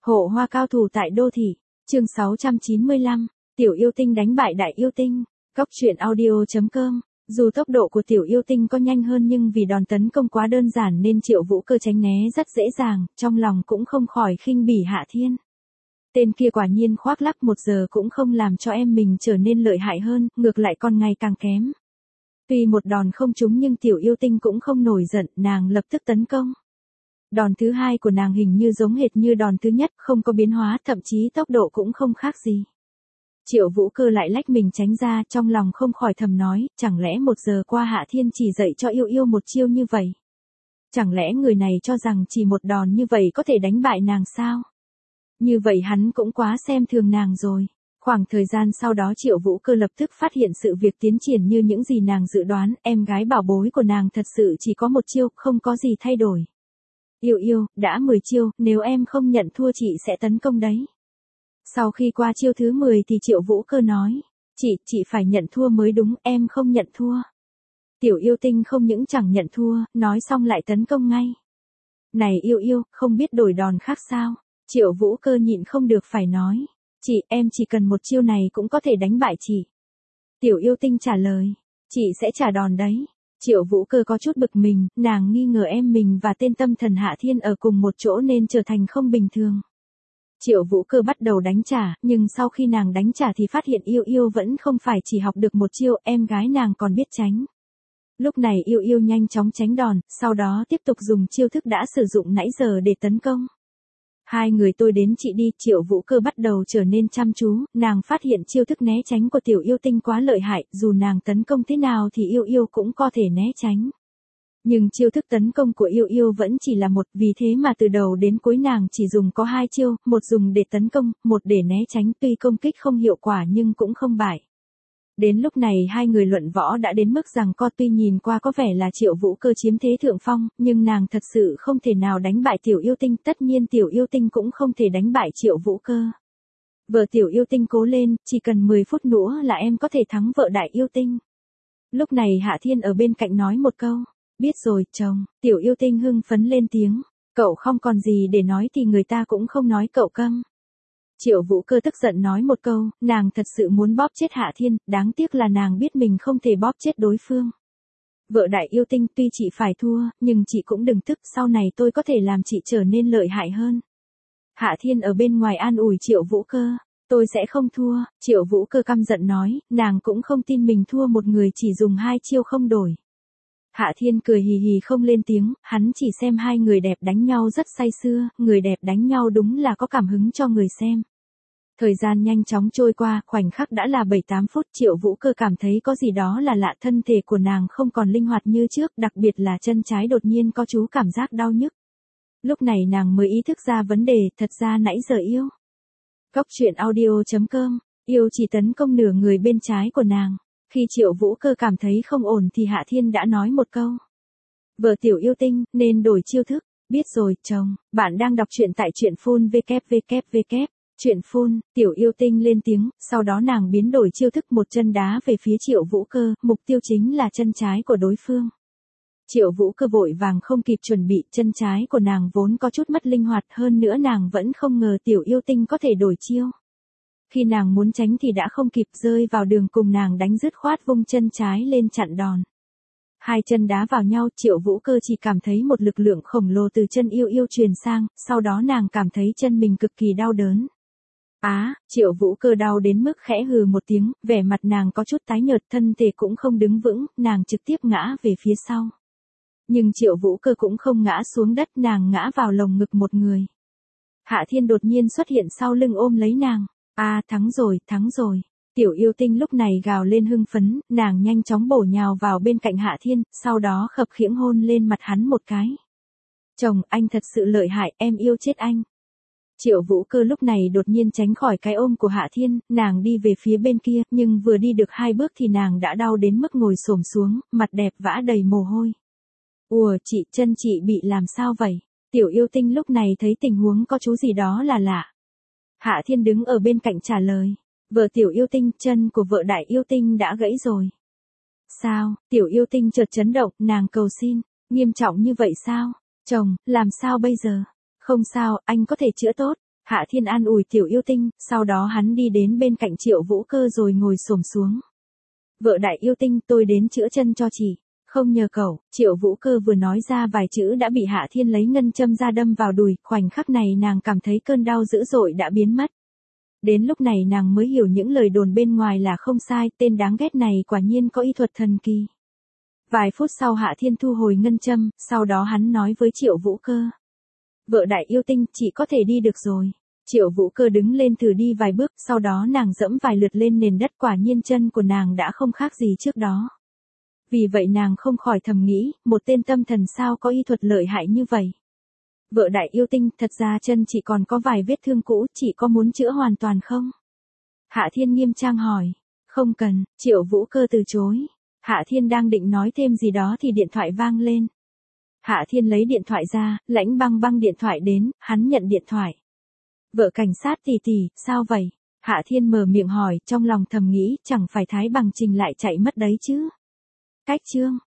Hộ hoa cao thủ tại đô thị, chương 695, Tiểu Yêu Tinh đánh bại Đại Yêu Tinh, Cóc truyện audio.com. Dù tốc độ của Tiểu Yêu Tinh có nhanh hơn nhưng vì đòn tấn công quá đơn giản nên Triệu Vũ Cơ tránh né rất dễ dàng, trong lòng cũng không khỏi khinh bỉ Hạ Thiên. Tên kia quả nhiên khoác lác một giờ cũng không làm cho em mình trở nên lợi hại hơn, ngược lại còn ngày càng kém. Tuy một đòn không trúng nhưng Tiểu Yêu Tinh cũng không nổi giận, nàng lập tức tấn công. Đòn thứ hai của nàng hình như giống hệt như đòn thứ nhất, không có biến hóa, thậm chí tốc độ cũng không khác gì. Triệu Vũ Cơ lại lách mình tránh ra, trong lòng không khỏi thầm nói, chẳng lẽ một giờ qua Hạ Thiên chỉ dạy cho Yêu Yêu một chiêu như vậy? Chẳng lẽ người này cho rằng chỉ một đòn như vậy có thể đánh bại nàng sao? Như vậy hắn cũng quá xem thường nàng rồi. Khoảng thời gian sau đó Triệu Vũ Cơ lập tức phát hiện sự việc tiến triển như những gì nàng dự đoán, em gái bảo bối của nàng thật sự chỉ có một chiêu, không có gì thay đổi. Yêu Yêu, đã 10 chiêu, nếu em không nhận thua chị sẽ tấn công đấy. Sau khi qua chiêu thứ 10 thì Triệu Vũ Cơ nói, chị phải nhận thua mới đúng, em không nhận thua. Tiểu Yêu Tinh không những chẳng nhận thua, nói xong lại tấn công ngay. Này Yêu Yêu, không biết đổi đòn khác sao? Triệu Vũ Cơ nhịn không được phải nói, em chỉ cần một chiêu này cũng có thể đánh bại chị. Tiểu Yêu Tinh trả lời, chị sẽ trả đòn đấy. Triệu Vũ Cơ có chút bực mình, nàng nghi ngờ em mình và tên tâm thần Hạ Thiên ở cùng một chỗ nên trở thành không bình thường. Triệu Vũ Cơ bắt đầu đánh trả, nhưng sau khi nàng đánh trả thì phát hiện Yêu Yêu vẫn không phải chỉ học được một chiêu, em gái nàng còn biết tránh. Lúc này Yêu Yêu nhanh chóng tránh đòn, sau đó tiếp tục dùng chiêu thức đã sử dụng nãy giờ để tấn công. Hai người tôi đến chị đi, Triệu Vũ Cơ bắt đầu trở nên chăm chú, nàng phát hiện chiêu thức né tránh của Tiểu Yêu Tinh quá lợi hại, dù nàng tấn công thế nào thì Yêu Yêu cũng có thể né tránh. Nhưng chiêu thức tấn công của Yêu Yêu vẫn chỉ là một, vì thế mà từ đầu đến cuối nàng chỉ dùng có hai chiêu, một dùng để tấn công, một để né tránh, tuy công kích không hiệu quả nhưng cũng không bại. Đến lúc này hai người luận võ đã đến mức rằng tuy nhìn qua có vẻ là Triệu Vũ Cơ chiếm thế thượng phong, nhưng nàng thật sự không thể nào đánh bại Tiểu Yêu Tinh, tất nhiên Tiểu Yêu Tinh cũng không thể đánh bại Triệu Vũ Cơ. Vợ Tiểu Yêu Tinh cố lên, chỉ cần 10 phút nữa là em có thể thắng vợ Đại Yêu Tinh. Lúc này Hạ Thiên ở bên cạnh nói một câu, biết rồi, chồng. Tiểu Yêu Tinh hưng phấn lên tiếng, cậu không còn gì để nói thì người ta cũng không nói cậu câm. Triệu Vũ Cơ tức giận nói một câu, nàng thật sự muốn bóp chết Hạ Thiên, đáng tiếc là nàng biết mình không thể bóp chết đối phương. Vợ Đại Yêu Tinh, tuy chị phải thua, nhưng chị cũng đừng tức, sau này tôi có thể làm chị trở nên lợi hại hơn. Hạ Thiên ở bên ngoài an ủi Triệu Vũ Cơ, tôi sẽ không thua. Triệu Vũ Cơ căm giận nói, nàng cũng không tin mình thua một người chỉ dùng hai chiêu không đổi. Hạ Thiên cười hì hì không lên tiếng, hắn chỉ xem hai người đẹp đánh nhau rất say sưa, người đẹp đánh nhau đúng là có cảm hứng cho người xem. Thời gian nhanh chóng trôi qua, khoảnh khắc đã là 7-8 phút, Triệu Vũ Cơ cảm thấy có gì đó là lạ, thân thể của nàng không còn linh hoạt như trước, đặc biệt là chân trái đột nhiên có chú cảm giác đau nhức. Lúc này nàng mới ý thức ra vấn đề, thật ra nãy giờ yêu. Cóc truyện audio.com, yêu chỉ tấn công nửa người bên trái của nàng. Khi Triệu Vũ Cơ cảm thấy không ổn thì Hạ Thiên đã nói một câu. Vợ Tiểu Yêu Tinh, nên đổi chiêu thức. Biết rồi, chồng. Bạn đang đọc truyện tại truyện phun www. Truyện phun, Tiểu Yêu Tinh lên tiếng, sau đó nàng biến đổi chiêu thức, một chân đá về phía Triệu Vũ Cơ, mục tiêu chính là chân trái của đối phương. Triệu Vũ Cơ vội vàng không kịp chuẩn bị, chân trái của nàng vốn có chút mất linh hoạt, hơn nữa nàng vẫn không ngờ Tiểu Yêu Tinh có thể đổi chiêu. Khi nàng muốn tránh thì đã không kịp, rơi vào đường cùng, nàng đánh dứt khoát vung chân trái lên chặn đòn. Hai chân đá vào nhau, Triệu Vũ Cơ chỉ cảm thấy một lực lượng khổng lồ từ chân Yêu Yêu truyền sang, sau đó nàng cảm thấy chân mình cực kỳ đau đớn. Triệu Vũ Cơ đau đến mức khẽ hừ một tiếng, vẻ mặt nàng có chút tái nhợt, thân thể cũng không đứng vững, nàng trực tiếp ngã về phía sau. Nhưng Triệu Vũ Cơ cũng không ngã xuống đất, nàng ngã vào lồng ngực một người. Hạ Thiên đột nhiên xuất hiện sau lưng ôm lấy nàng. Thắng rồi, thắng rồi. Tiểu Yêu Tinh lúc này gào lên hưng phấn, nàng nhanh chóng bổ nhào vào bên cạnh Hạ Thiên, sau đó khập khiễng hôn lên mặt hắn một cái. Chồng, anh thật sự lợi hại, em yêu chết anh. Triệu Vũ Cơ lúc này đột nhiên tránh khỏi cái ôm của Hạ Thiên, nàng đi về phía bên kia, nhưng vừa đi được 2 bước thì nàng đã đau đến mức ngồi xổm xuống, mặt đẹp vã đầy mồ hôi. Chân chị bị làm sao vậy? Tiểu Yêu Tinh lúc này thấy tình huống có chú gì đó là lạ. Hạ Thiên đứng ở bên cạnh trả lời, vợ Tiểu Yêu Tinh, chân của vợ Đại Yêu Tinh đã gãy rồi. Sao? Tiểu Yêu Tinh chợt chấn động, nàng cầu xin, nghiêm trọng như vậy sao? Chồng, làm sao bây giờ? Không sao, anh có thể chữa tốt. Hạ Thiên an ủi Tiểu Yêu Tinh, sau đó hắn đi đến bên cạnh Triệu Vũ Cơ rồi ngồi xổm xuống. Vợ Đại Yêu Tinh, tôi đến chữa chân cho chị. Không nhờ cậu, Triệu Vũ Cơ vừa nói ra vài chữ đã bị Hạ Thiên lấy ngân châm ra đâm vào đùi, khoảnh khắc này nàng cảm thấy cơn đau dữ dội đã biến mất. Đến lúc này nàng mới hiểu những lời đồn bên ngoài là không sai, tên đáng ghét này quả nhiên có y thuật thần kỳ. Vài phút sau Hạ Thiên thu hồi ngân châm, sau đó hắn nói với Triệu Vũ Cơ. Vợ Đại Yêu Tinh, chị có thể đi được rồi. Triệu Vũ Cơ đứng lên thử đi vài bước, sau đó nàng dẫm vài lượt lên nền đất, quả nhiên chân của nàng đã không khác gì trước đó. Vì vậy nàng không khỏi thầm nghĩ, một tên tâm thần sao có y thuật lợi hại như vậy. Vợ Đại Yêu Tinh, thật ra chân chị còn có vài vết thương cũ, chị có muốn chữa hoàn toàn không? Hạ Thiên nghiêm trang hỏi. Không cần, Triệu Vũ Cơ từ chối. Hạ Thiên đang định nói thêm gì đó thì điện thoại vang lên. Hạ Thiên lấy điện thoại ra, Lãnh Băng Băng điện thoại đến, hắn nhận điện thoại. Vợ cảnh sát tỷ tỷ, sao vậy? Hạ Thiên mở miệng hỏi, trong lòng thầm nghĩ, chẳng phải Thái Bằng Trình lại chạy mất đấy chứ. Cách chương.